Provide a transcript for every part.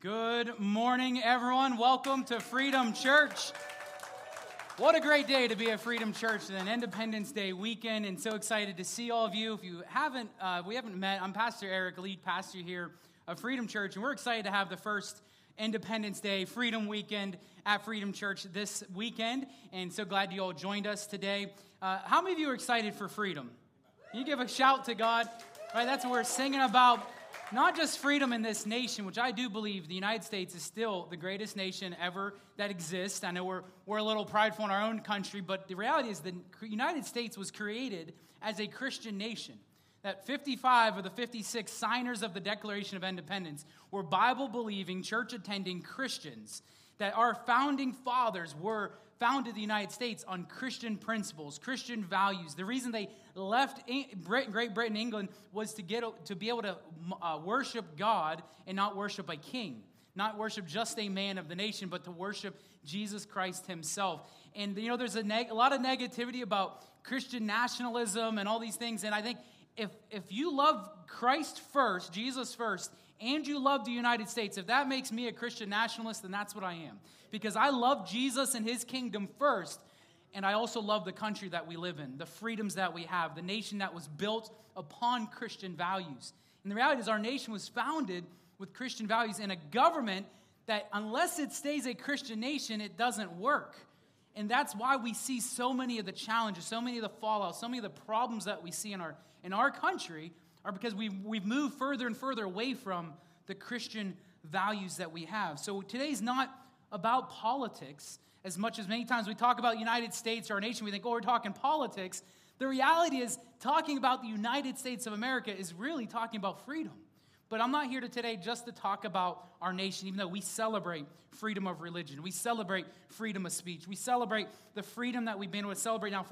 Good morning, everyone. Welcome to Freedom Church. What a great day to be at Freedom Church and an Independence Day weekend, and so excited to see all of you. If you haven't, we haven't met, I'm Pastor Eric, lead pastor here of Freedom Church, and we're excited to have the first Independence Day Freedom Weekend at Freedom Church this weekend, and so glad you all joined us today. How many of you are excited for freedom? Can you give a shout to God? Right, that's what we're singing about. Not just freedom in this nation, which I do believe the United States is still the greatest nation ever that exists. I know we're a little prideful in our own country, but the reality is the United States was created as a Christian nation. That 55 of the 56 signers of the Declaration of Independence were Bible-believing, church-attending Christians. That our founding fathers were founded the United States on Christian principles, Christian values. The reason they left Great Britain, England, was to be able to worship God and not worship a king, not worship just a man of the nation, but to worship Jesus Christ himself. And you know, there's a lot of negativity about Christian nationalism and all these things. And I think if you love Christ first, Jesus first, and you love the United States, if that makes me a Christian nationalist, then that's what I am. Because I love Jesus and his kingdom first, and I also love the country that we live in, the freedoms that we have, the nation that was built upon Christian values. And the reality is our nation was founded with Christian values in a government that unless it stays a Christian nation, it doesn't work. And that's why we see so many of the challenges, so many of the fallout, so many of the problems that we see in our country are because we've moved further and further away from the Christian values that we have. So today's not about politics as much as many times we talk about the United States or our nation, we think, oh, we're talking politics. The reality is talking about the United States of America is really talking about freedom. But I'm not here today just to talk about our nation, even though we celebrate freedom of religion. We celebrate freedom of speech. We celebrate the freedom that we've been able to celebrate now for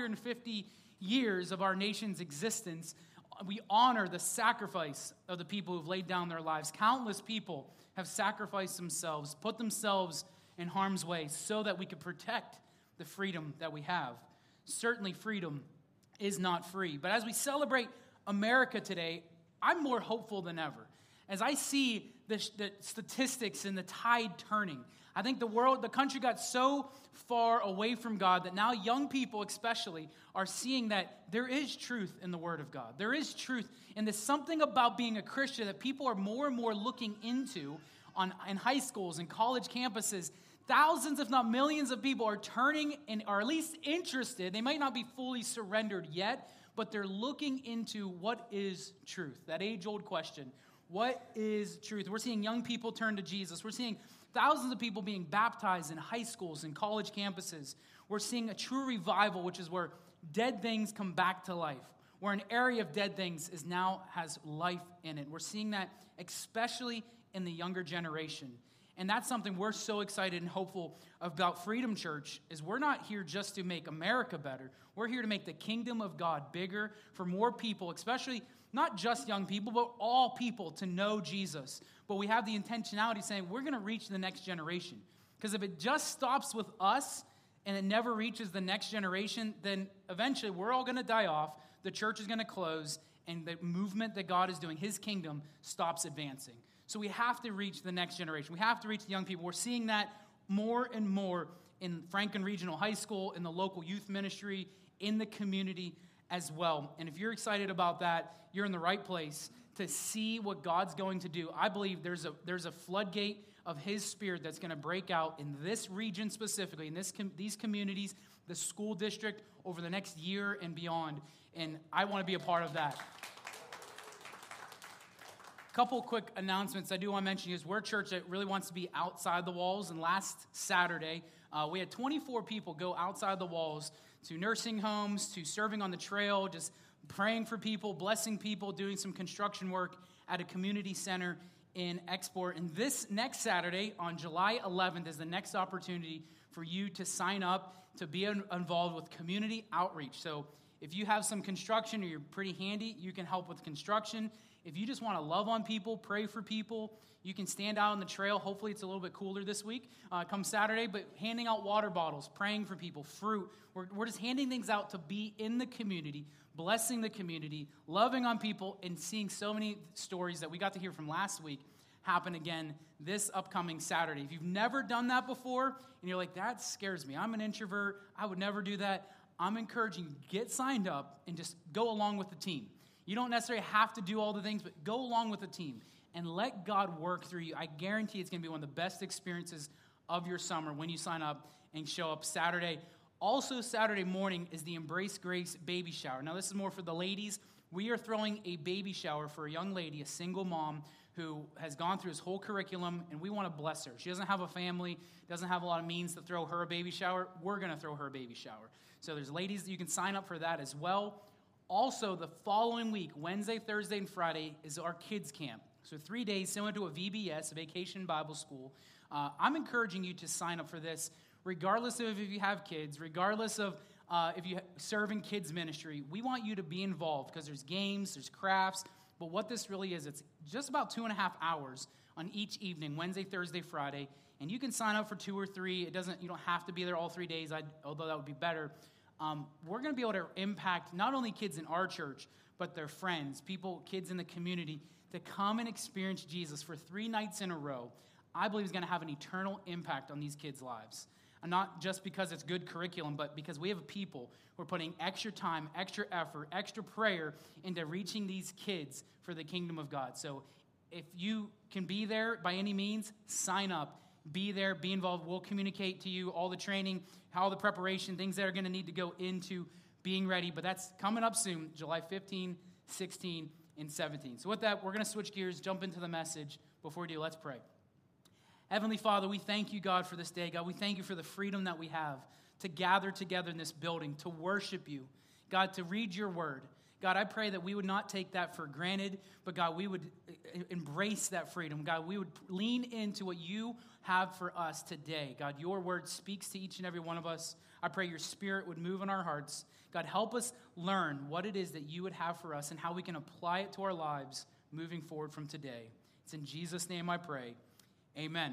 250 years of our nation's existence. We honor the sacrifice of the people who've laid down their lives. Countless people have sacrificed themselves, put themselves in harm's way so that we could protect the freedom that we have. Certainly freedom is not free. But as we celebrate America today, I'm more hopeful than ever. As I see the statistics and the tide turning, I think the country got so far away from God that now young people especially are seeing that there is truth in the Word of God. There is truth, and there's something about being a Christian that people are more and more looking into in high schools and college campuses. Thousands, if not millions of people are turning and are at least interested. They might not be fully surrendered yet, but they're looking into what is truth. That age-old question, what is truth? We're seeing young people turn to Jesus. We're seeing thousands of people being baptized in high schools and college campuses. We're seeing a true revival, which is where dead things come back to life, where an area of dead things now has life in it. We're seeing that especially in the younger generation. And that's something we're so excited and hopeful about Freedom Church, is we're not here just to make America better. We're here to make the kingdom of God bigger for more people, especially not just young people, but all people to know Jesus. But we have the intentionality saying we're going to reach the next generation. Because if it just stops with us and it never reaches the next generation, then eventually we're all going to die off, the church is going to close, and the movement that God is doing, his kingdom, stops advancing. So we have to reach the next generation. We have to reach the young people. We're seeing that more and more in Franklin Regional High School, in the local youth ministry, in the community as well. And if you're excited about that, you're in the right place to see what God's going to do. I believe there's a floodgate of his spirit that's going to break out in this region specifically, in these communities, the school district, over the next year and beyond. And I want to be a part of that. Couple quick announcements I do want to mention is we're a church that really wants to be outside the walls. And last Saturday, we had 24 people go outside the walls to nursing homes, to serving on the trail, just praying for people, blessing people, doing some construction work at a community center in Export. And this next Saturday, on July 11th, is the next opportunity for you to sign up to be involved with community outreach. So if you have some construction or you're pretty handy, you can help with construction. If you just want to love on people, pray for people, you can stand out on the trail. Hopefully it's a little bit cooler this week, come Saturday, but handing out water bottles, praying for people, fruit. We're just handing things out to be in the community, blessing the community, loving on people, and seeing so many stories that we got to hear from last week, happen again this upcoming Saturday. If you've never done that before, and you're like, that scares me, I'm an introvert, I would never do that, I'm encouraging you, get signed up and just go along with the team. You don't necessarily have to do all the things, but go along with the team and let God work through you. I guarantee it's going to be one of the best experiences of your summer when you sign up and show up Saturday. Also, Saturday morning is the Embrace Grace baby shower. Now, this is more for the ladies. We are throwing a baby shower for a young lady, a single mom, who has gone through this whole curriculum, and we want to bless her. She doesn't have a family, doesn't have a lot of means to throw her a baby shower. We're going to throw her a baby shower. So there's ladies that you can sign up for that as well. Also, the following week, Wednesday, Thursday, and Friday, is our kids camp. So 3 days, similar to a VBS, a Vacation Bible School. I'm encouraging you to sign up for this, regardless of if you have kids, regardless of if you serve in kids ministry. We want you to be involved because there's games, there's crafts. But what this really is, it's just about 2.5 hours on each evening, Wednesday, Thursday, Friday. And you can sign up for 2 or 3. You don't have to be there all 3 days, although that would be better. We're going to be able to impact not only kids in our church, but their friends, kids in the community, to come and experience Jesus for 3 nights in a row. I believe is going to have an eternal impact on these kids' lives. And not just because it's good curriculum, but because we have a people who are putting extra time, extra effort, extra prayer into reaching these kids for the kingdom of God. So if you can be there by any means, sign up. Be there, be involved. We'll communicate to you all the training, how the preparation, things that are going to need to go into being ready. But that's coming up soon, July 15, 16, and 17. So with that, we're going to switch gears, jump into the message. Before we do, let's pray. Heavenly Father, we thank you, God, for this day. God, we thank you for the freedom that we have to gather together in this building, to worship you. God, to read your word. God, I pray that we would not take that for granted, but God, we would embrace that freedom. God, we would lean into what you have for us today. God, your word speaks to each and every one of us. I pray your spirit would move in our hearts. God, help us learn what it is that you would have for us and how we can apply it to our lives moving forward from today. It's in Jesus' name I pray. Amen.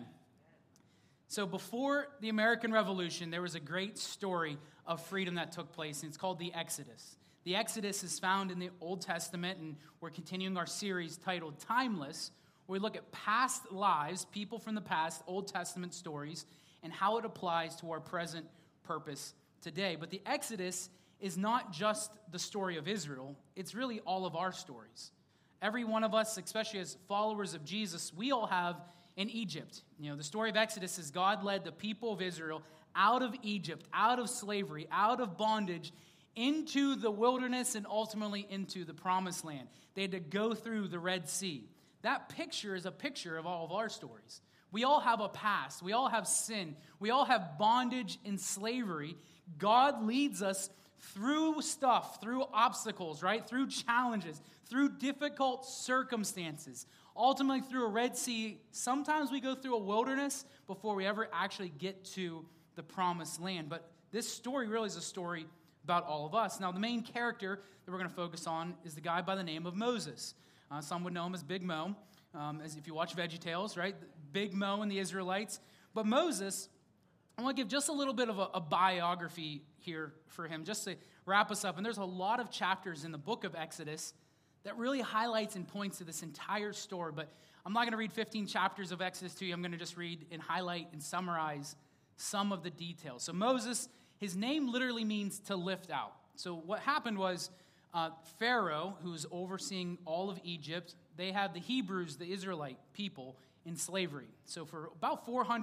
So before the American Revolution, there was a great story of freedom that took place, and it's called the Exodus. The Exodus is found in the Old Testament, and we're continuing our series titled Timeless, where we look at past lives, people from the past, Old Testament stories, and how it applies to our present purpose today. But the Exodus is not just the story of Israel, it's really all of our stories. Every one of us, especially as followers of Jesus, we all have in Egypt. You know, the story of Exodus is God led the people of Israel out of Egypt, out of slavery, out of bondage, into the wilderness and ultimately into the promised land. They had to go through the Red Sea. That picture is a picture of all of our stories. We all have a past. We all have sin. We all have bondage and slavery. God leads us through stuff, through obstacles, right? Through challenges, through difficult circumstances. Ultimately, through a Red Sea, sometimes we go through a wilderness before we ever actually get to the promised land. But this story really is a story about all of us. Now, the main character that we're going to focus on is the guy by the name of Moses. Some would know him as Big Mo, as if you watch VeggieTales, right? Big Mo and the Israelites. But Moses, I want to give just a little bit of a biography here for him, just to wrap us up. And there's a lot of chapters in the book of Exodus that really highlights and points to this entire story. But I'm not going to read 15 chapters of Exodus to you. I'm going to just read and highlight and summarize some of the details. So Moses, his name literally means to lift out. So what happened was Pharaoh, who's overseeing all of Egypt, they had the Hebrews, the Israelite people, in slavery. So for about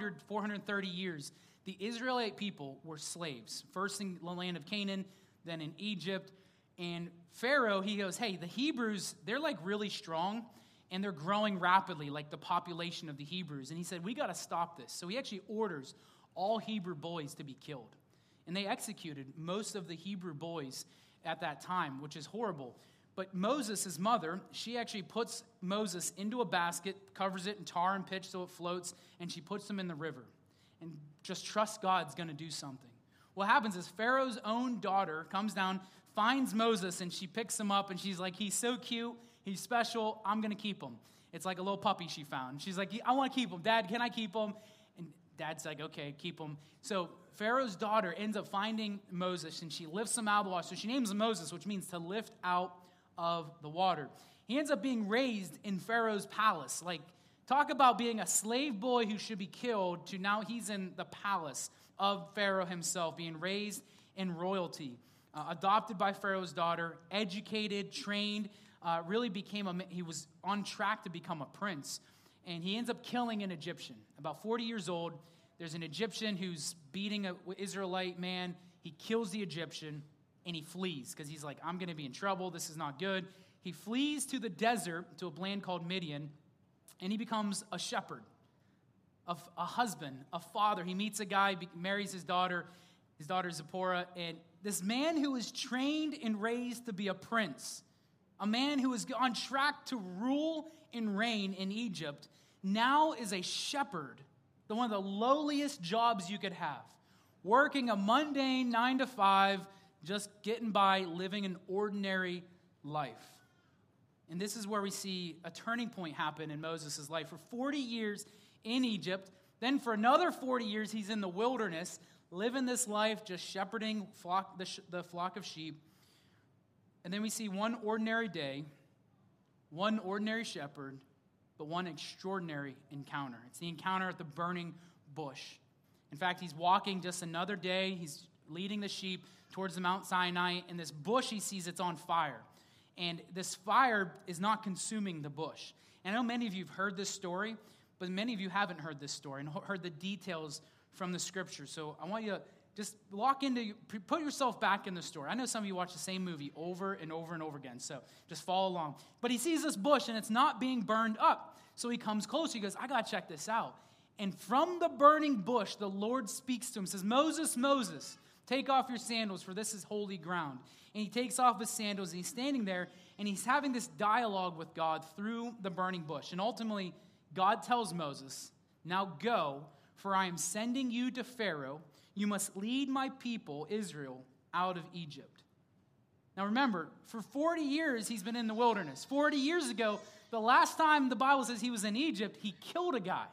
430 years, the Israelite people were slaves. First in the land of Canaan, then in Egypt. And Pharaoh, he goes, hey, the Hebrews, they're like really strong, and they're growing rapidly, like the population of the Hebrews. And he said, we got to stop this. So he actually orders all Hebrew boys to be killed. And they executed most of the Hebrew boys at that time, which is horrible. But Moses, his mother, she actually puts Moses into a basket, covers it in tar and pitch so it floats, and she puts him in the river. And just trust God's going to do something. What happens is Pharaoh's own daughter comes down, finds Moses, and she picks him up, and she's like, he's so cute, he's special, I'm going to keep him. It's like a little puppy she found. She's like, I want to keep him. Dad, can I keep him? And Dad's like, okay, keep him. So Pharaoh's daughter ends up finding Moses, and she lifts him out of the water. So she names him Moses, which means to lift out of the water. He ends up being raised in Pharaoh's palace, like Talk about being a slave boy who should be killed to now he's in the palace of Pharaoh himself, being raised in royalty, adopted by Pharaoh's daughter, educated, trained, really he was on track to become a prince. And he ends up killing an Egyptian. About 40 years old, there's an Egyptian who's beating an Israelite man. He kills the Egyptian, and he flees because he's like, I'm going to be in trouble. This is not good. He flees to the desert, to a land called Midian, and he becomes a shepherd, a husband, a father. He meets a guy, marries his daughter Zipporah, and this man who is trained and raised to be a prince, a man who is on track to rule and reign in Egypt, now is a shepherd, one of the lowliest jobs you could have, working a mundane 9 to 5, just getting by, living an ordinary life. And this is where we see a turning point happen in Moses' life. For 40 years in Egypt, then for another 40 years he's in the wilderness, living this life, just shepherding the flock of sheep. And then we see one ordinary day, one ordinary shepherd, but one extraordinary encounter. It's the encounter at the burning bush. In fact, he's walking just another day. He's leading the sheep towards the Mount Sinai, and this bush he sees, it's on fire. And this fire is not consuming the bush. And I know many of you have heard this story, but many of you haven't heard this story and heard the details from the scripture. So I want you to just put yourself back in the story. I know some of you watch the same movie over and over and over again, so just follow along. But he sees this bush, and it's not being burned up. So he comes close. He goes, I got to check this out. And from the burning bush, the Lord speaks to him, says, Moses, Moses, take off your sandals, for this is holy ground. And he takes off his sandals, and he's standing there, and he's having this dialogue with God through the burning bush. And ultimately, God tells Moses, now go, for I am sending you to Pharaoh. You must lead my people, Israel, out of Egypt. Now remember, for 40 years he's been in the wilderness. 40 years ago, the last time the Bible says he was in Egypt, he killed a guy.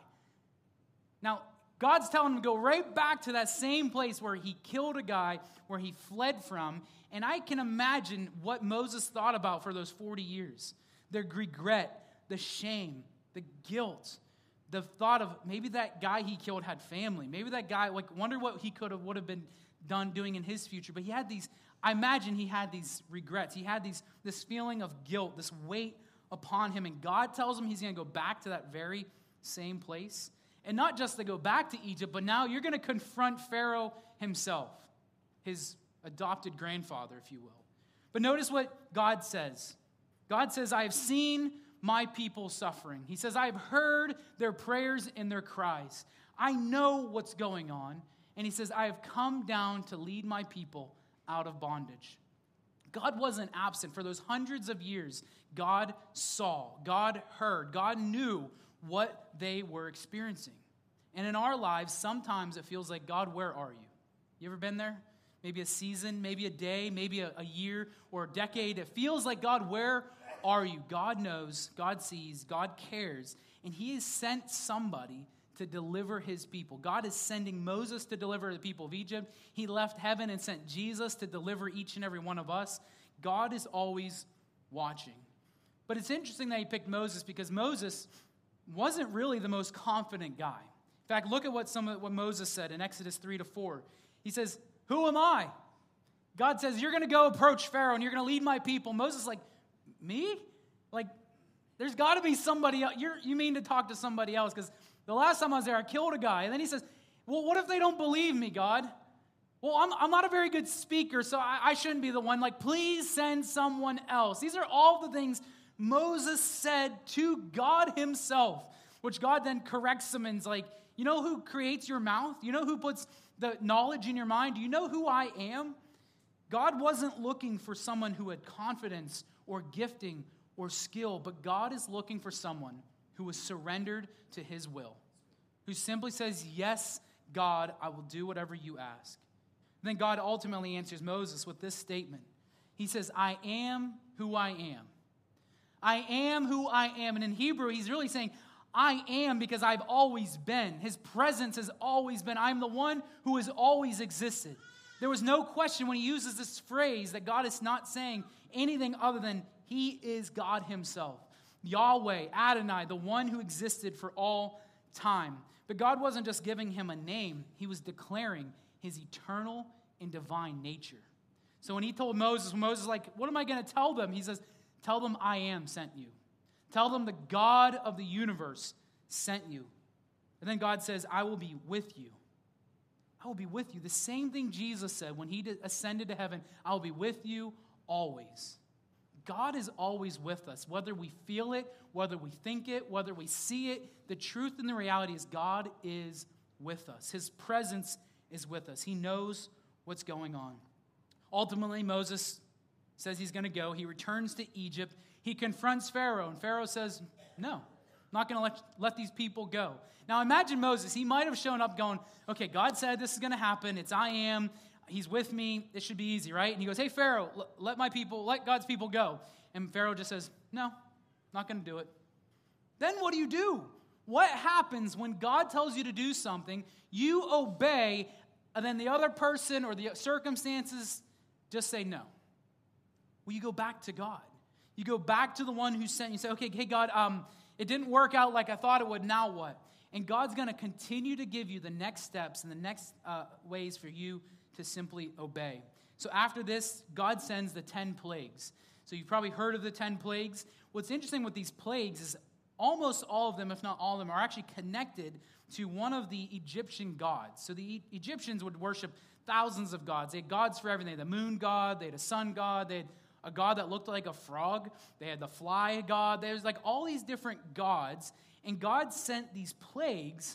Now, God's telling him to go right back to that same place where he killed a guy, where he fled from. And I can imagine what Moses thought about for those 40 years. The regret, the shame, the guilt, the thought of maybe that guy he killed had family. Maybe that guy, wonder what he would have been doing in his future. But I imagine he had these regrets. He had this feeling of guilt, this weight upon him. And God tells him he's going to go back to that very same place. And not just to go back to Egypt, but now you're going to confront Pharaoh himself, his adopted grandfather, if you will. But notice what God says. God says, I have seen my people suffering. He says, I have heard their prayers and their cries. I know what's going on. And he says, I have come down to lead my people out of bondage. God wasn't absent. For those hundreds of years, God saw, God heard, God knew what they were experiencing. And in our lives, sometimes it feels like, God, where are you? You ever been there? Maybe a season, maybe a day, maybe a year or a decade. It feels like, God, where are you? God knows, God sees, God cares, and he has sent somebody to deliver his people. God is sending Moses to deliver the people of Egypt. He left heaven and sent Jesus to deliver each and every one of us. God is always watching. But it's interesting that he picked Moses because Moses wasn't really the most confident guy. In fact, look at what Moses said in Exodus 3-4. He says, who am I? God says, you're going to go approach Pharaoh and you're going to lead my people. Moses is like, me? There's got to be somebody else. You mean to talk to somebody else? Because the last time I was there, I killed a guy. And then he says, well, what if they don't believe me, God? Well, I'm not a very good speaker, so I shouldn't be the one. Please send someone else. These are all the things Moses said to God himself, which God then corrects him and is like, you know who creates your mouth? You know who puts the knowledge in your mind? Do you know who I am? God wasn't looking for someone who had confidence or gifting or skill, but God is looking for someone who is surrendered to his will, who simply says, yes, God, I will do whatever you ask. And then God ultimately answers Moses with this statement. He says, I am who I am. I am who I am. And in Hebrew, he's really saying, I am because I've always been. His presence has always been. I'm the one who has always existed. There was no question when he uses this phrase that God is not saying anything other than he is God himself. Yahweh, Adonai, the one who existed for all time. But God wasn't just giving him a name, he was declaring his eternal and divine nature. So when he told Moses, Moses was like, what am I going to tell them? He says, tell them I am sent you. Tell them the God of the universe sent you. And then God says, I will be with you. I will be with you. The same thing Jesus said when he ascended to heaven, I will be with you always. God is always with us, whether we feel it, whether we think it, whether we see it. The truth and the reality is God is with us. His presence is with us. He knows what's going on. Ultimately, Moses says he's going to go. He returns to Egypt. He confronts Pharaoh, and Pharaoh says, no, I'm not going to let these people go. Now imagine Moses. He might have shown up going, okay, God said this is going to happen. It's I am. He's with me. It should be easy, right? And he goes, hey, Pharaoh, let God's people go. And Pharaoh just says, no, not going to do it. Then what do? What happens when God tells you to do something, you obey, and then the other person or the circumstances just say no? Well, you go back to God. You go back to the one who sent you. You say, okay, hey, God, it didn't work out like I thought it would. Now what? And God's going to continue to give you the next steps and the next ways for you to simply obey. So after this, God sends the 10 plagues. So you've probably heard of the 10 plagues. What's interesting with these plagues is almost all of them, if not all of them, are actually connected to one of the Egyptian gods. So the Egyptians would worship thousands of gods. They had gods for everything. They had the moon god, they had a sun god, they had a god that looked like a frog, they had the fly god. There's like all these different gods, and God sent these plagues,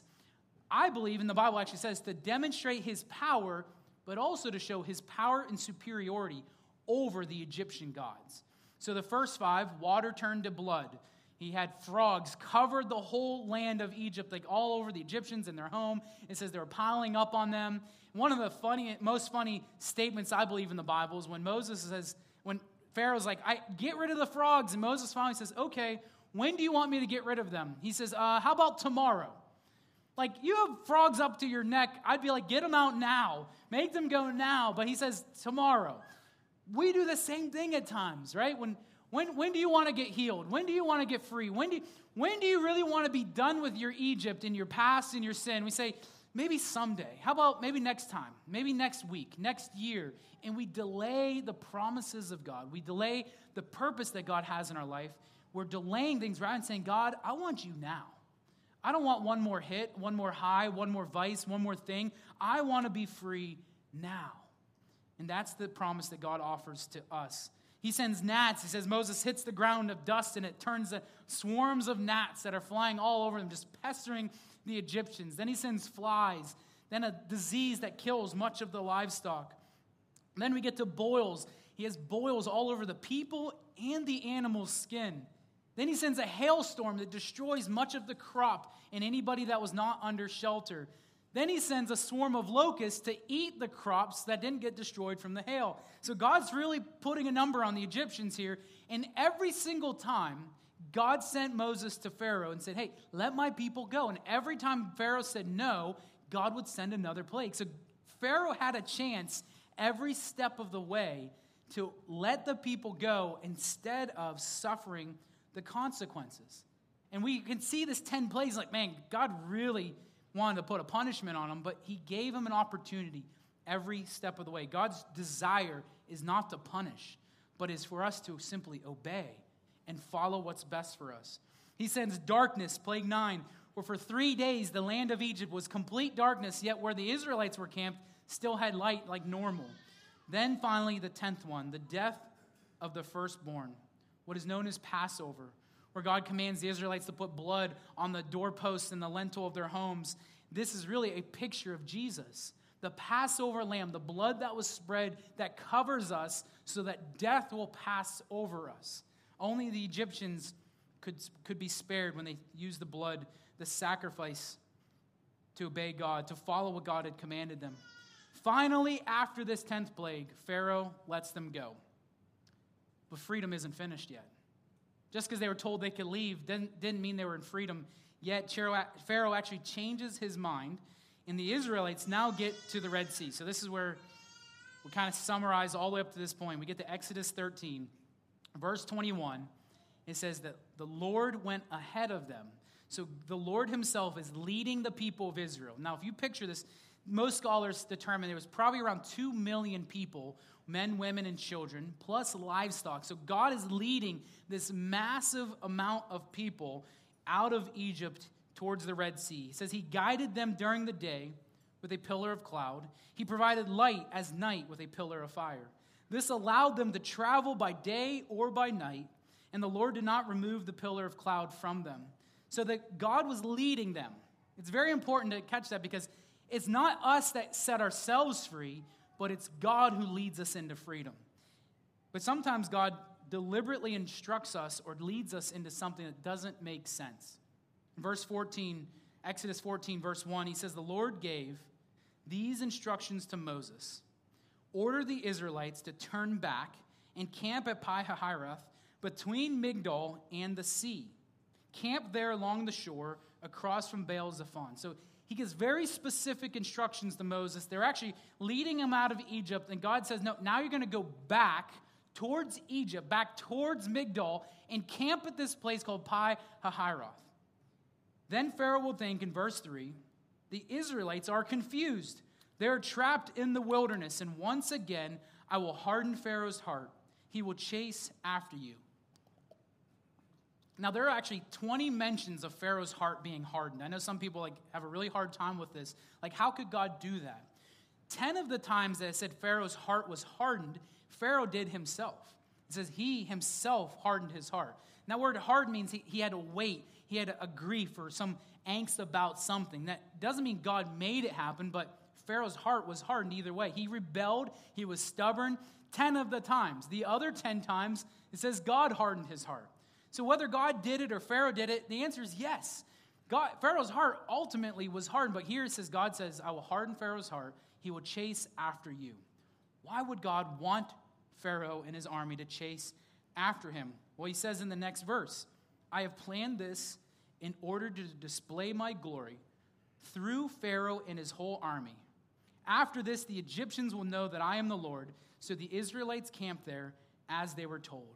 I believe, and the Bible actually says, to demonstrate his power, but also to show his power and superiority over the Egyptian gods. So the first 5, water turned to blood. He had frogs covered the whole land of Egypt, like all over the Egyptians in their home. It says they were piling up on them. One of the most funny statements I believe in the Bible is when Moses says, when Pharaoh's like, get rid of the frogs. And Moses finally says, okay, when do you want me to get rid of them? He says, how about tomorrow? Like, you have frogs up to your neck. I'd be like, get them out now. Make them go now. But he says, tomorrow. We do the same thing at times, right? When do you want to get healed? When do you want to get free? When do you really want to be done with your Egypt and your past and your sin? We say, maybe someday. How about maybe next time? Maybe next week, next year. And we delay the promises of God. We delay the purpose that God has in our life. We're delaying things rather than saying, God, I want you now. I don't want one more hit, one more high, one more vice, one more thing. I want to be free now. And that's the promise that God offers to us. He sends gnats. He says Moses hits the ground of dust and it turns to swarms of gnats that are flying all over them, just pestering the Egyptians. Then he sends flies. Then a disease that kills much of the livestock. Then we get to boils. He has boils all over the people and the animal's skin. Then he sends a hailstorm that destroys much of the crop and anybody that was not under shelter. Then he sends a swarm of locusts to eat the crops that didn't get destroyed from the hail. So God's really putting a number on the Egyptians here. And every single time, God sent Moses to Pharaoh and said, hey, let my people go. And every time Pharaoh said no, God would send another plague. So Pharaoh had a chance every step of the way to let the people go instead of suffering the consequences. And we can see this 10 plagues like, man, God really wanted to put a punishment on them, but he gave them an opportunity every step of the way. God's desire is not to punish, but is for us to simply obey and follow what's best for us. He sends darkness, plague 9, where for 3 days the land of Egypt was complete darkness, yet where the Israelites were camped still had light like normal. Then finally the 10th one, the death of the firstborn, what is known as Passover, where God commands the Israelites to put blood on the doorposts and the lintel of their homes. This is really a picture of Jesus, the Passover lamb, the blood that was spread that covers us so that death will pass over us. Only the Egyptians could be spared when they used the blood, the sacrifice, to obey God, to follow what God had commanded them. Finally, after this 10th plague, Pharaoh lets them go. But freedom isn't finished yet. Just because they were told they could leave didn't mean they were in freedom. Yet Pharaoh actually changes his mind, and the Israelites now get to the Red Sea. So this is where we kind of summarize all the way up to this point. We get to Exodus 13, verse 21. It says that the Lord went ahead of them. So the Lord himself is leading the people of Israel. Now, if you picture this, most scholars determine there was probably around 2 million people, men, women, and children, plus livestock. So God is leading this massive amount of people out of Egypt towards the Red Sea. He says he guided them during the day with a pillar of cloud. He provided light as night with a pillar of fire. This allowed them to travel by day or by night, and the Lord did not remove the pillar of cloud from them. So that God was leading them. It's very important to catch that because it's not us that set ourselves free, but it's God who leads us into freedom. But sometimes God deliberately instructs us or leads us into something that doesn't make sense. In verse 14, Exodus 14, verse 1, he says, the Lord gave these instructions to Moses. Order the Israelites to turn back and camp at Pi-hahiroth between Migdol and the sea. Camp there along the shore across from Baal-zephon. So he gives very specific instructions to Moses. They're actually leading him out of Egypt, and God says, no, now you're going to go back towards Egypt, back towards Migdol, and camp at this place called Pi-hahiroth. Then Pharaoh will think in verse 3, the Israelites are confused. They're trapped in the wilderness, and once again, I will harden Pharaoh's heart. He will chase after you. Now, there are actually 20 mentions of Pharaoh's heart being hardened. I know some people have a really hard time with this. How could God do that? 10 of the times that it said Pharaoh's heart was hardened, Pharaoh did himself. It says he himself hardened his heart. And that word hardened means he had to wait. He had a grief or some angst about something. That doesn't mean God made it happen, but Pharaoh's heart was hardened either way. He rebelled. He was stubborn 10 of the times. The other 10 times, it says God hardened his heart. So whether God did it or Pharaoh did it, the answer is yes. Pharaoh's heart ultimately was hardened, but here it says, God says, I will harden Pharaoh's heart. He will chase after you. Why would God want Pharaoh and his army to chase after him? Well, he says in the next verse, I have planned this in order to display my glory through Pharaoh and his whole army. After this, the Egyptians will know that I am the Lord. So the Israelites camped there as they were told.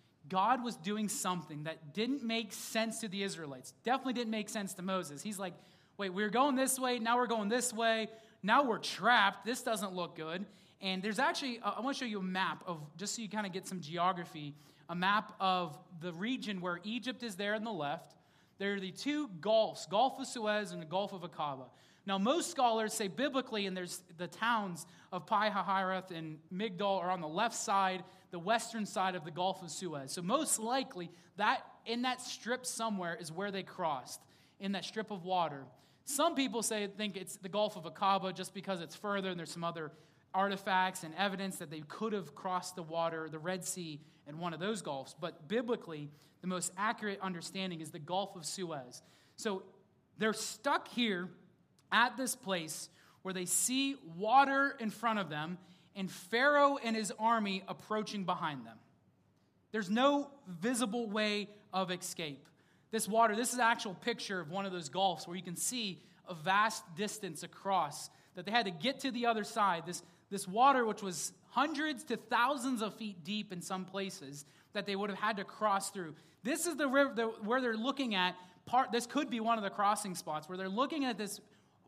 God was doing something that didn't make sense to the Israelites. Definitely didn't make sense to Moses. He's like, wait, we're going this way. Now we're going this way. Now we're trapped. This doesn't look good. And there's actually, I want to show you a map of, just so you kind of get some geography, a map of the region where Egypt is there on the left. There are the two gulfs, Gulf of Suez and the Gulf of Aqaba. Now, most scholars say biblically, and there's the towns of Pi-hahiroth and Migdol are on the left side, the western side of the Gulf of Suez. So most likely, that in that strip somewhere is where they crossed, in that strip of water. Some people think it's the Gulf of Aqaba just because it's further, and there's some other artifacts and evidence that they could have crossed the water, the Red Sea, in one of those gulfs. But biblically, the most accurate understanding is the Gulf of Suez. So they're stuck here at this place where they see water in front of them and Pharaoh and his army approaching behind them. There's no visible way of escape. This water, this is an actual picture of one of those gulfs where you can see a vast distance across, that they had to get to the other side. This water, which was hundreds to thousands of feet deep in some places, that they would have had to cross through. This is the river where they're looking at. This could be one of the crossing spots where they're looking at this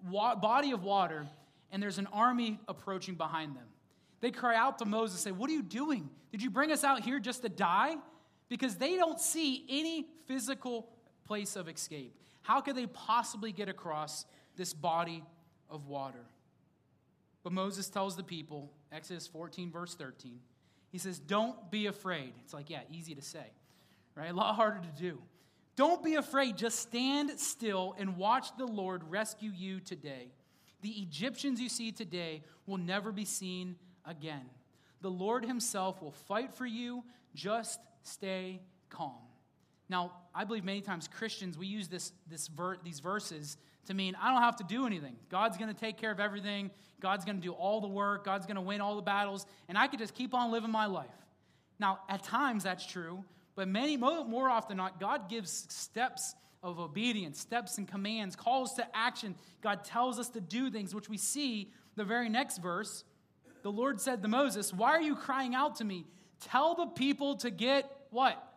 body of water, and there's an army approaching behind them. They cry out to Moses, say, what are you doing? Did you bring us out here just to die? Because they don't see any physical place of escape. How could they possibly get across this body of water? But Moses tells the people, Exodus 14, verse 13, he says, don't be afraid. It's like, yeah, easy to say, right? A lot harder to do. Don't be afraid. Just stand still and watch the Lord rescue you today. The Egyptians you see today will never be seen again. The Lord himself will fight for you. Just stay calm. Now, I believe many times Christians, we use these verses to mean I don't have to do anything. God's going to take care of everything. God's going to do all the work. God's going to win all the battles. And I could just keep on living my life. Now, at times that's true. But more often than not, God gives steps of obedience, steps and commands, calls to action. God tells us to do things, which we see the very next verse. The Lord said to Moses, why are you crying out to me? Tell the people to get what?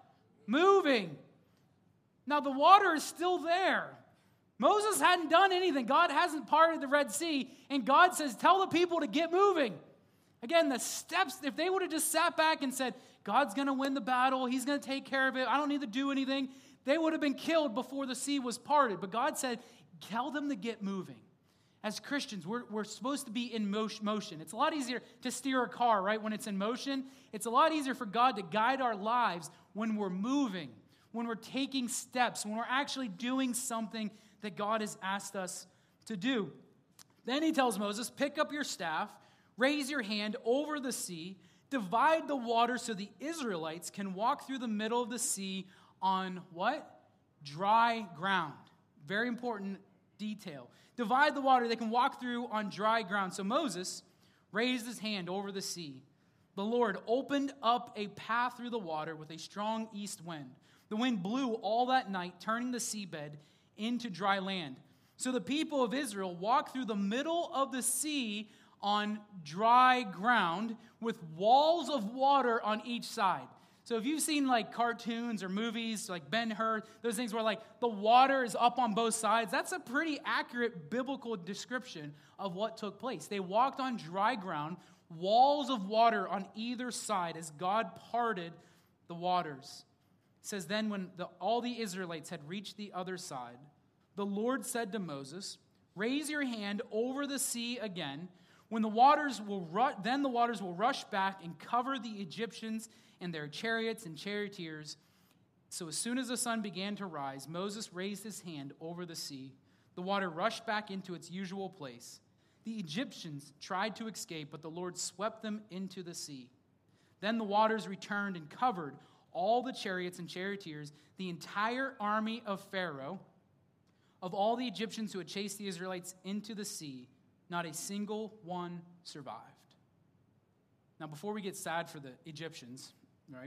moving. Now the water is still there. Moses hadn't done anything. God hasn't parted the Red Sea, and God says, tell the people to get moving. Again, the steps, if they would have just sat back and said, God's going to win the battle, he's going to take care of it, I don't need to do anything, they would have been killed before the sea was parted. But God said, tell them to get moving. As Christians, we're supposed to be in motion. It's a lot easier to steer a car, right, when it's in motion. It's a lot easier for God to guide our lives when we're moving, when we're taking steps, when we're actually doing something that God has asked us to do. Then he tells Moses, pick up your staff, raise your hand over the sea, divide the water so the Israelites can walk through the middle of the sea on what? Dry ground. Very important detail. Divide the water, they can walk through on dry ground. So Moses raised his hand over the sea. The Lord opened up a path through the water with a strong east wind. The wind blew all that night, turning the seabed into dry land. So the people of Israel walked through the middle of the sea on dry ground with walls of water on each side. So if you've seen like cartoons or movies like Ben-Hur, those things where like the water is up on both sides, that's a pretty accurate biblical description of what took place. They walked on dry ground, walls of water on either side as God parted the waters. It says, then when all the Israelites had reached the other side, the Lord said to Moses, raise your hand over the sea again. Then the waters will rush back and cover the Egyptians and their chariots and charioteers. So as soon as the sun began to rise, Moses raised his hand over the sea. The water rushed back into its usual place. The Egyptians tried to escape, but the Lord swept them into the sea. Then the waters returned and covered all the chariots and charioteers, the entire army of Pharaoh, of all the Egyptians who had chased the Israelites into the sea. Not a single one survived. Now, before we get sad for the Egyptians, right,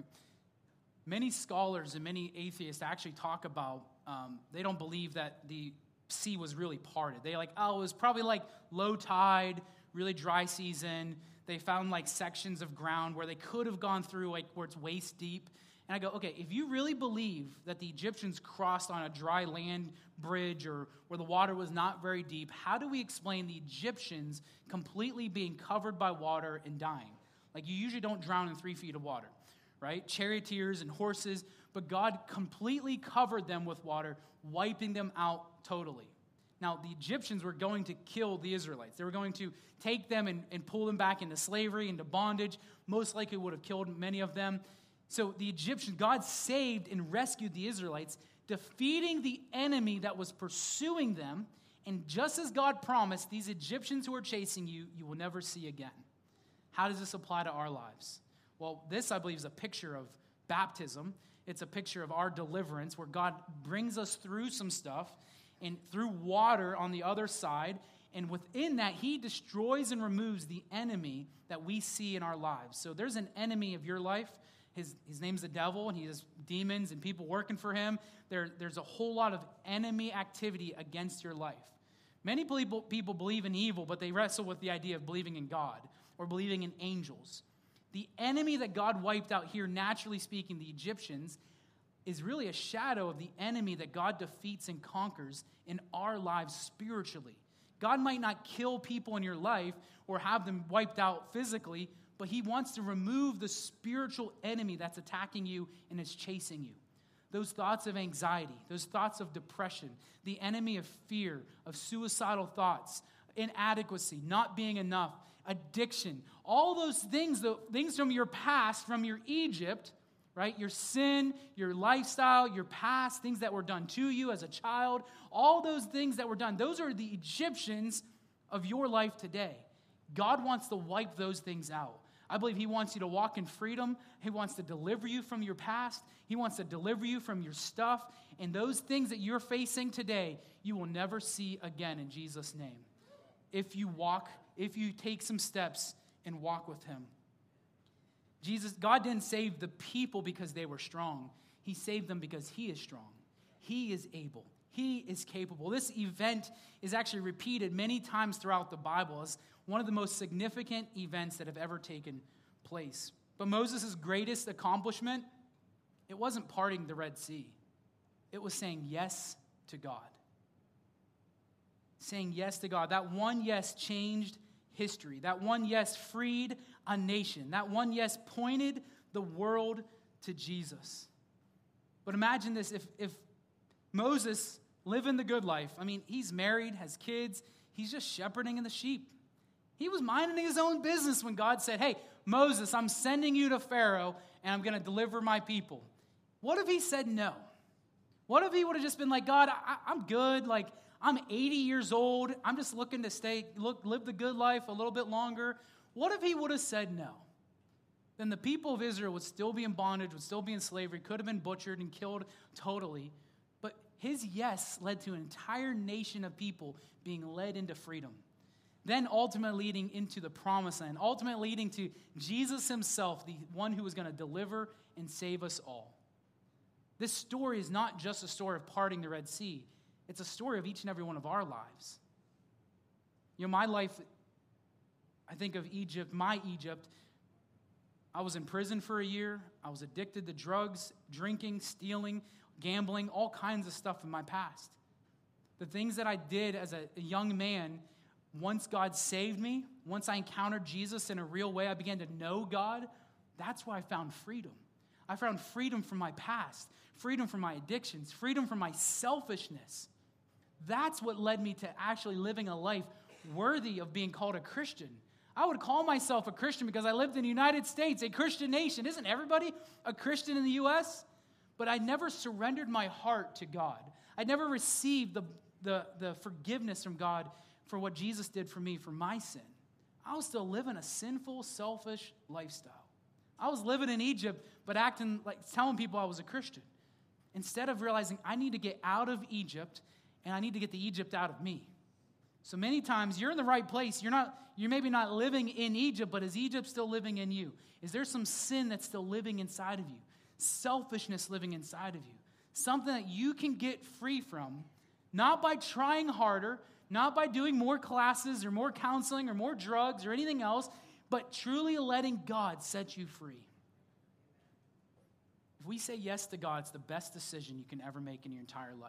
many scholars and many atheists actually talk about, they don't believe that the sea was really parted. They it was probably like low tide, really dry season. They found like sections of ground where they could have gone through like where it's waist deep. And I go, okay, if you really believe that the Egyptians crossed on a dry land bridge or where the water was not very deep, how do we explain the Egyptians completely being covered by water and dying? Like you usually don't drown in 3 feet of water, right? Charioteers and horses, but God completely covered them with water, wiping them out totally. Now, the Egyptians were going to kill the Israelites. They were going to take them and pull them back into slavery, into bondage. Most likely would have killed many of them. So the Egyptians, God saved and rescued the Israelites, defeating the enemy that was pursuing them. And just as God promised, these Egyptians who are chasing you, you will never see again. How does this apply to our lives? Well, this, I believe, is a picture of baptism. It's a picture of our deliverance where God brings us through some stuff and through water on the other side. And within that, he destroys and removes the enemy that we see in our lives. So there's an enemy of your life. His name's the devil, and he has demons and people working for him. There's a whole lot of enemy activity against your life. Many people believe in evil, but they wrestle with the idea of believing in God or believing in angels. The enemy that God wiped out here, naturally speaking, the Egyptians, is really a shadow of the enemy that God defeats and conquers in our lives spiritually. God might not kill people in your life or have them wiped out physically, but he wants to remove the spiritual enemy that's attacking you and is chasing you. Those thoughts of anxiety, those thoughts of depression, the enemy of fear, of suicidal thoughts, inadequacy, not being enough, addiction, all those things, the things from your past, from your Egypt, right? Your sin, your lifestyle, your past, things that were done to you as a child, all those things that were done, those are the Egyptians of your life today. God wants to wipe those things out. I believe he wants you to walk in freedom. He wants to deliver you from your past. He wants to deliver you from your stuff. And those things that you're facing today, you will never see again in Jesus' name. If you take some steps and walk with him. God didn't save the people because they were strong. He saved them because he is strong. He is able. He is capable. This event is actually repeated many times throughout the Bible as one of the most significant events that have ever taken place. But Moses' greatest accomplishment it wasn't parting the Red Sea. It was saying yes to God. Saying yes to God. That one yes changed history. That one yes freed a nation. That one yes pointed the world to Jesus. But imagine this, if Moses living the good life, I mean, he's married, has kids, he's just shepherding the sheep. He was minding his own business when God said, hey, Moses, I'm sending you to Pharaoh and I'm going to deliver my people. What if he said no? What if he would have just been like, God, I'm good, like, I'm 80 years old, I'm just looking to live the good life a little bit longer. What if he would have said no? Then the people of Israel would still be in bondage, would still be in slavery, could have been butchered and killed totally. But his yes led to an entire nation of people being led into freedom. Then ultimately leading into the promised land, ultimately leading to Jesus himself, the one who was going to deliver and save us all. This story is not just a story of parting the Red Sea. It's a story of each and every one of our lives. You know, my life, I think of Egypt, my Egypt. I was in prison for a year. I was addicted to drugs, drinking, stealing, gambling, all kinds of stuff in my past. The things that I did as a young man, once God saved me, once I encountered Jesus in a real way, I began to know God. That's where I found freedom. I found freedom from my past, freedom from my addictions, freedom from my selfishness. That's what led me to actually living a life worthy of being called a Christian. I would call myself a Christian because I lived in the United States, a Christian nation. Isn't everybody a Christian in the U.S.? But I never surrendered my heart to God. I never received the forgiveness from God for what Jesus did for me, for my sin. I was still living a sinful, selfish lifestyle. I was living in Egypt, but acting like telling people I was a Christian. Instead of realizing I need to get out of Egypt and I need to get the Egypt out of me. So many times you're in the right place. You're maybe not living in Egypt, but is Egypt still living in you? Is there some sin that's still living inside of you? Selfishness living inside of you? Something that you can get free from, not by trying harder, not by doing more classes or more counseling or more drugs or anything else, but truly letting God set you free. If we say yes to God, it's the best decision you can ever make in your entire life.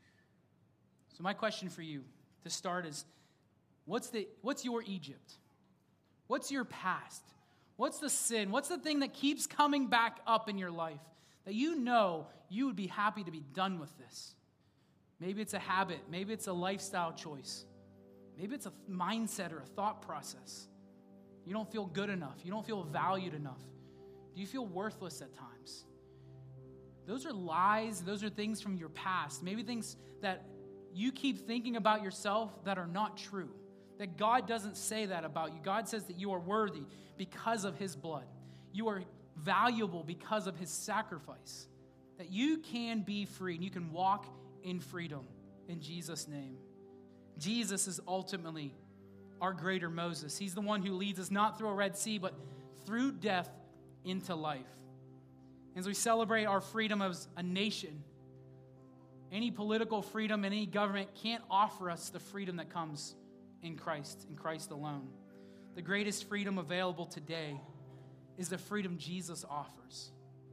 So my question for you to start is, what's your Egypt? What's your past? What's the sin? What's the thing that keeps coming back up in your life that you know you would be happy to be done with this? Maybe it's a habit. Maybe it's a lifestyle choice. Maybe it's a mindset or a thought process. You don't feel good enough. You don't feel valued enough. Do you feel worthless at times? Those are lies. Those are things from your past. Maybe things that you keep thinking about yourself that are not true. That God doesn't say that about you. God says that you are worthy because of his blood. You are valuable because of his sacrifice. That you can be free and you can walk in freedom in Jesus' name. Jesus is ultimately our greater Moses. He's the one who leads us not through a Red Sea, but through death into life. As we celebrate our freedom as a nation, any political freedom and any government can't offer us the freedom that comes in Christ alone. The greatest freedom available today is the freedom Jesus offers.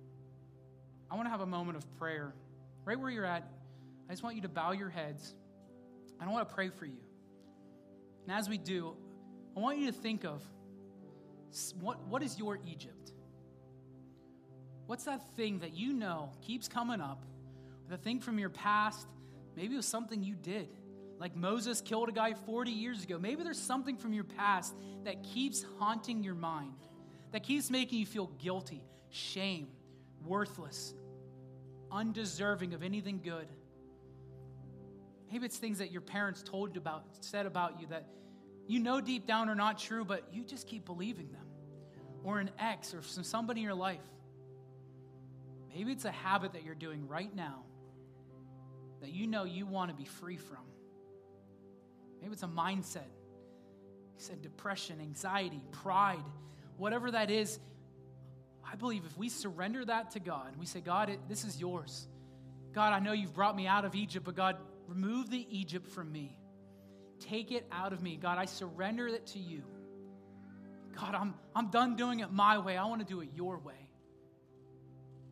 I want to have a moment of prayer. Right where you're at, I just want you to bow your heads. And I want to pray for you. And as we do, I want you to think of what is your Egypt? What's that thing that you know keeps coming up? The thing from your past, maybe it was something you did. Like Moses killed a guy 40 years ago. Maybe there's something from your past that keeps haunting your mind, that keeps making you feel guilty, shame, worthless, undeserving of anything good. Maybe it's things that your parents said about you that you know deep down are not true, but you just keep believing them. Or an ex or somebody in your life. Maybe it's a habit that you're doing right now that you know you want to be free from. Maybe it's a mindset. You said depression, anxiety, pride, whatever that is. I believe if we surrender that to God, we say, God, this is yours. God, I know you've brought me out of Egypt, but God, remove the Egypt from me. Take it out of me. God, I surrender it to you. God, I'm done doing it my way. I want to do it your way.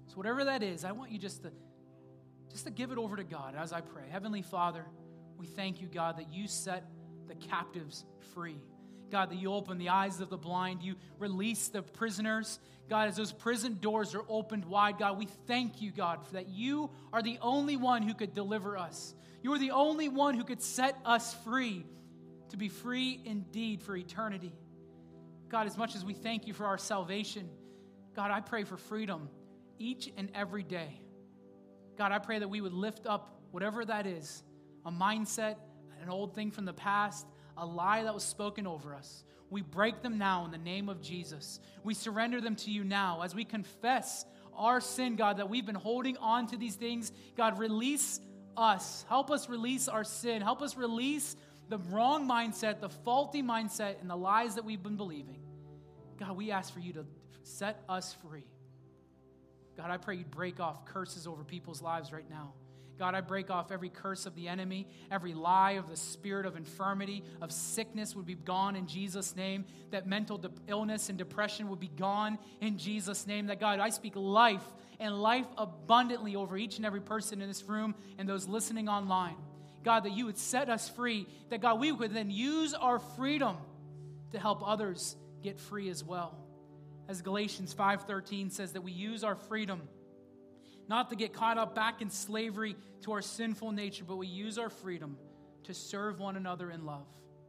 So whatever that is, I want you just to give it over to God as I pray. Heavenly Father, we thank you, God, that you set the captives free. God, that you open the eyes of the blind. You release the prisoners. God, as those prison doors are opened wide, God, we thank you, God, for that you are the only one who could deliver us. You are the only one who could set us free, to be free indeed for eternity. God, as much as we thank you for our salvation, God, I pray for freedom each and every day. God, I pray that we would lift up whatever that is, a mindset, an old thing from the past, a lie that was spoken over us. We break them now in the name of Jesus. We surrender them to you now as we confess our sin, God, that we've been holding on to these things. God, release us. Help us release our sin. Help us release the wrong mindset, the faulty mindset, and the lies that we've been believing. God, we ask for you to set us free. God, I pray you'd break off curses over people's lives right now. God, I break off every curse of the enemy, every lie of the spirit of infirmity, of sickness would be gone in Jesus' name, that mental illness and depression would be gone in Jesus' name, that God, I speak life and life abundantly over each and every person in this room and those listening online. God, that you would set us free, that God, we would then use our freedom to help others get free as well. As Galatians 5:13 says, that we use our freedom not to get caught up back in slavery to our sinful nature, but we use our freedom to serve one another in love.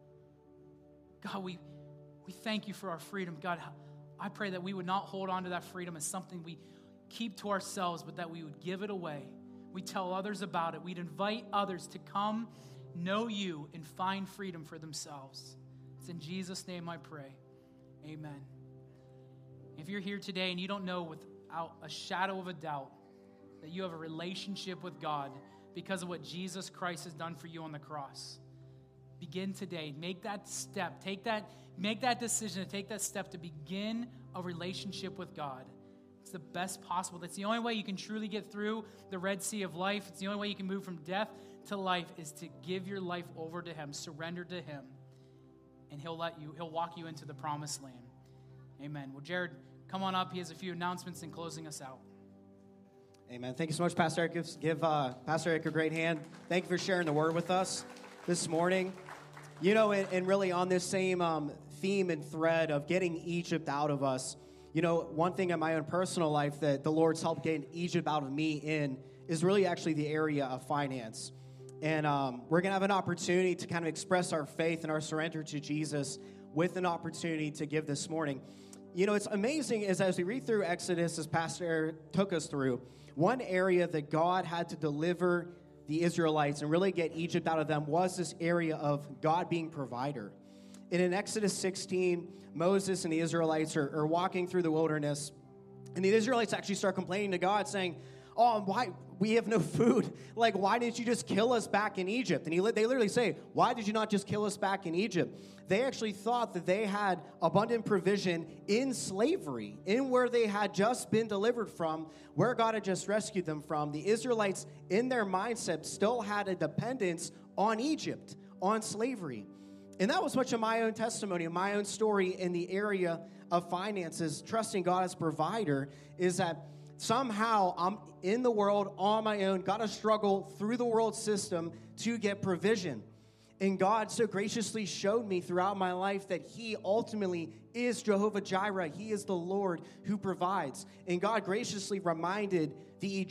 God, we thank you for our freedom. God, I pray that we would not hold on to that freedom as something we keep to ourselves, but that we would give it away. We tell others about it. We'd invite others to come, know you, and find freedom for themselves. It's in Jesus' name I pray. Amen. If you're here today and you don't know without a shadow of a doubt that you have a relationship with God because of what Jesus Christ has done for you on the cross, begin today. Make that step. Make that decision to take that step to begin a relationship with God. It's the best possible. That's the only way you can truly get through the Red Sea of life. It's the only way you can move from death to life is to give your life over to Him, surrender to Him, and He'll walk you into the promised land. Amen. Well, Jared, come on up. He has a few announcements in closing us out. Amen. Thank you so much, Pastor Eric. Give Pastor Eric a great hand. Thank you for sharing the word with us this morning. You know, and really on this same theme and thread of getting Egypt out of us, you know, one thing in my own personal life that the Lord's helped get Egypt out of me in is really actually the area of finance. And we're going to have an opportunity to kind of express our faith and our surrender to Jesus with an opportunity to give this morning. You know, it's amazing as we read through Exodus, as Pastor Eric took us through, one area that God had to deliver the Israelites and really get Egypt out of them was this area of God being provider. And in Exodus 16, Moses and the Israelites are walking through the wilderness, and the Israelites actually start complaining to God, saying, "Oh, why we have no food? Like, why didn't you just kill us back in Egypt?" And they literally say, "Why did you not just kill us back in Egypt?" They actually thought that they had abundant provision in slavery, in where they had just been delivered from, where God had just rescued them from. The Israelites, in their mindset, still had a dependence on Egypt, on slavery. And that was much of my own testimony, my own story in the area of finances, trusting God as provider, is that somehow I'm in the world on my own, got to struggle through the world system to get provision. And God so graciously showed me throughout my life that He ultimately is Jehovah Jireh. He is the Lord who provides. And God graciously reminded the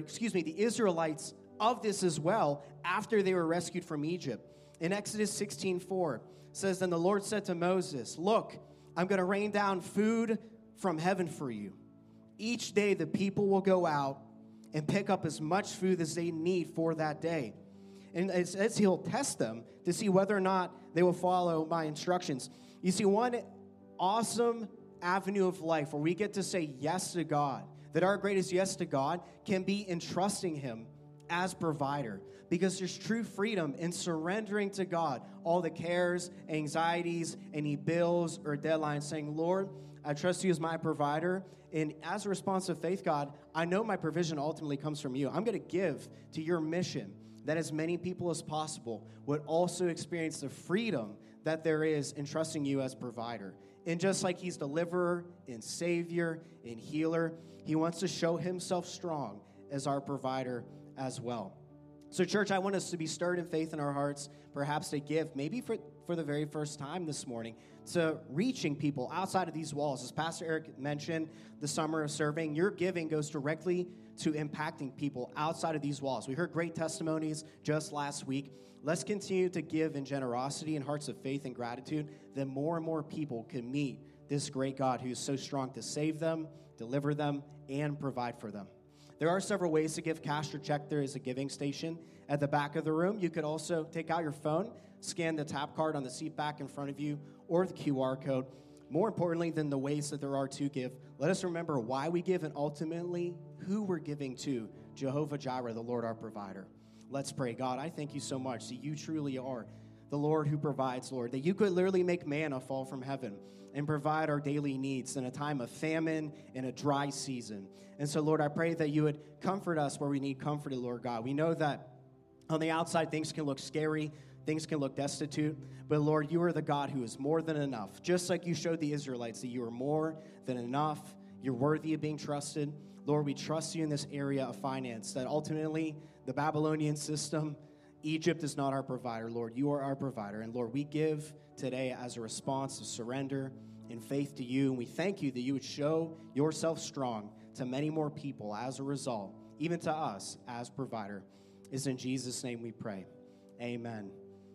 Israelites of this as well after they were rescued from Egypt. In Exodus 16:4 says, "Then the Lord said to Moses, 'Look, I'm going to rain down food from heaven for you. Each day the people will go out and pick up as much food as they need for that day. And it says He'll test them to see whether or not they will follow my instructions.'" You see, one awesome avenue of life where we get to say yes to God, that our greatest yes to God can be in trusting Him as provider. Because there's true freedom in surrendering to God all the cares, anxieties, any bills or deadlines, saying, "Lord, I trust you as my provider. And as a response of faith, God, I know my provision ultimately comes from you. I'm going to give to your mission that as many people as possible would also experience the freedom that there is in trusting you as provider." And just like he's deliverer and savior and healer, he wants to show himself strong as our provider as well. So, church, I want us to be stirred in faith in our hearts, perhaps to give, maybe for the very first time this morning, to reaching people outside of these walls. As Pastor Eric mentioned, the summer of serving, your giving goes directly to impacting people outside of these walls. We heard great testimonies just last week. Let's continue to give in generosity and hearts of faith and gratitude, that more and more people can meet this great God who is so strong to save them, deliver them, and provide for them. There are several ways to give cash or check. There is a giving station at the back of the room. You could also take out your phone, scan the tap card on the seat back in front of you, or the QR code. More importantly than the ways that there are to give, let us remember why we give and ultimately who we're giving to, Jehovah Jireh, the Lord our provider. Let's pray. God, I thank you so much that you truly are the Lord who provides, Lord, that you could literally make manna fall from heaven and provide our daily needs in a time of famine and a dry season. And so, Lord, I pray that you would comfort us where we need comforted, Lord God. We know that on the outside things can look scary, things can look destitute, but Lord, you are the God who is more than enough. Just like you showed the Israelites that you are more than enough, you're worthy of being trusted. Lord, we trust you in this area of finance, that ultimately the Babylonian system, Egypt is not our provider, Lord. You are our provider. And Lord, we give today as a response of surrender and faith to you. And we thank you that you would show yourself strong to many more people as a result, even to us as provider. It's in Jesus' name we pray. Amen.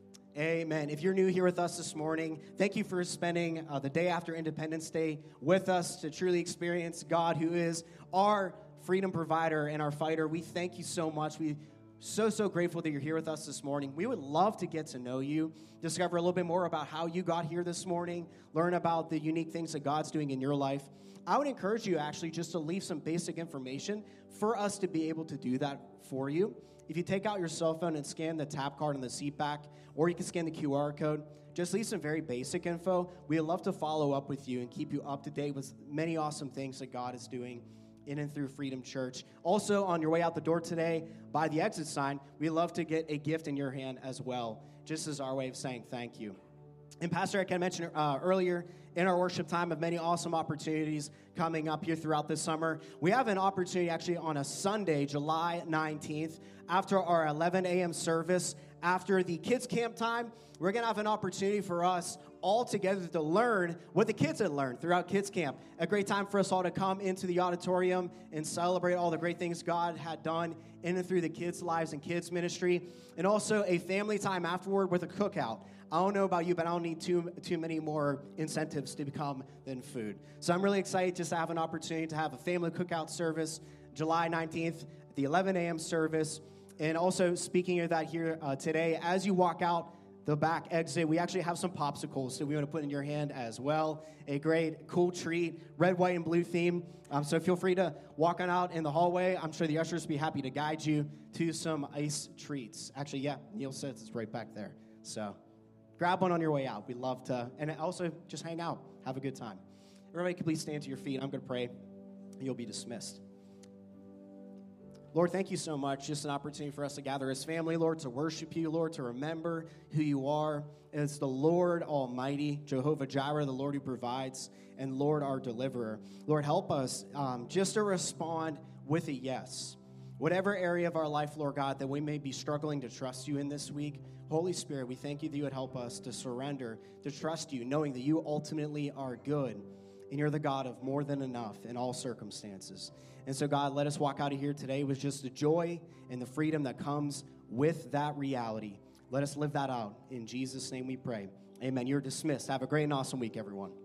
Amen. If you're new here with us this morning, thank you for spending the day after Independence Day with us to truly experience God, who is our freedom provider and our fighter. We thank you so much. We so grateful that you're here with us this morning. We would love to get to know you, discover a little bit more about how you got here this morning, learn about the unique things that God's doing in your life. I would encourage you actually just to leave some basic information for us to be able to do that for you. If you take out your cell phone and scan the tap card on the seat back, or you can scan the QR code, just leave some very basic info. We'd love to follow up with you and keep you up to date with many awesome things that God is doing in and through Freedom Church. Also, on your way out the door today, by the exit sign, we'd love to get a gift in your hand as well, just as our way of saying thank you. And Pastor Eric, I mentioned earlier, in our worship time of many awesome opportunities coming up here throughout the summer. We have an opportunity actually on a Sunday, July 19th, after our 11 a.m. service, after the kids' camp time, we're going to have an opportunity for us all together to learn what the kids had learned throughout kids' camp. A great time for us all to come into the auditorium and celebrate all the great things God had done in and through the kids' lives and kids' ministry. And also a family time afterward with a cookout. I don't know about you, but I don't need too many more incentives to become than food. So I'm really excited just to have an opportunity to have a family cookout service July 19th, the 11 a.m. service. And also speaking of that here today, as you walk out the back exit, we actually have some popsicles that we want to put in your hand as well. A great, cool treat, red, white, and blue theme. So feel free to walk on out in the hallway. I'm sure the ushers will be happy to guide you to some ice treats. Actually, yeah, Neil says it's right back there. So grab one on your way out. We'd love to. And also just hang out. Have a good time. Everybody can please stand to your feet. I'm going to pray, and you'll be dismissed. Lord, thank you so much. Just an opportunity for us to gather as family, Lord, to worship you, Lord, to remember who you are. It's the Lord Almighty, Jehovah Jireh, the Lord who provides, and Lord, our deliverer. Lord, help us just to respond with a yes. Whatever area of our life, Lord God, that we may be struggling to trust you in this week, Holy Spirit, we thank you that you would help us to surrender, to trust you, knowing that you ultimately are good, and you're the God of more than enough in all circumstances. And so, God, let us walk out of here today with just the joy and the freedom that comes with that reality. Let us live that out. In Jesus' name we pray. Amen. You're dismissed. Have a great and awesome week, everyone.